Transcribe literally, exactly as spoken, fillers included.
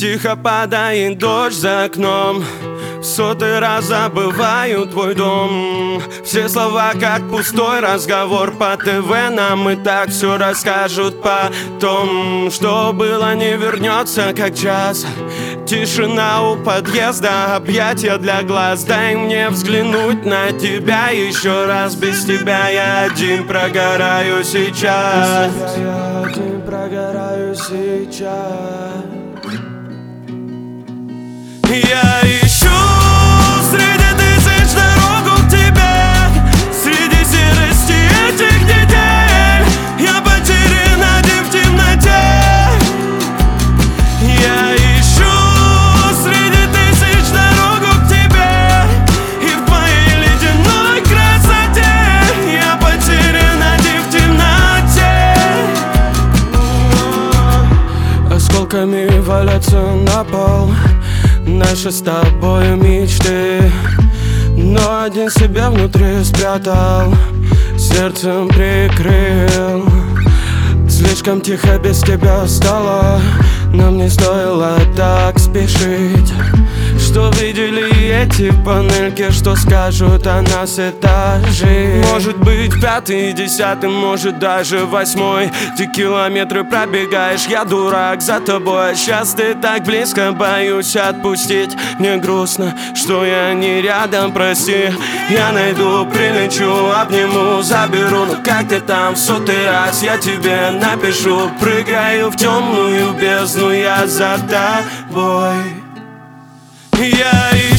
Тихо падает дождь за окном, в сотый раз забываю твой дом. Все слова как пустой разговор по ТВ. Нам и так все расскажут потом. Что было, не вернется, как час. Тишина у подъезда, объятия для глаз. Дай мне взглянуть на тебя еще раз. Без тебя я один прогораю сейчас. Без тебя я один прогораю сейчас. Я ищу среди тысяч дорогу к тебе, среди серости этих детей. Я потерян один в темноте. Я ищу среди тысяч дорогу к тебе, и в твоей ледяной красоте я потерян один в темноте. Осколками валятся на пол наши с тобой мечты, но один себя внутри спрятал, сердцем прикрыл. Слишком тихо без тебя стало, нам не стоило так спешить. Что видели эти панельки, что скажут о нас этажи? Может быть пятый, десятый, может даже восьмой. Ты километры пробегаешь, я дурак за тобой. Сейчас ты так близко, боюсь отпустить. Мне грустно, что я не рядом, прости. Я найду, прилечу, обниму, заберу. Ну как ты там, в сотый раз я тебе напишу. Прыгаю в темную бездну, я за тобой. Я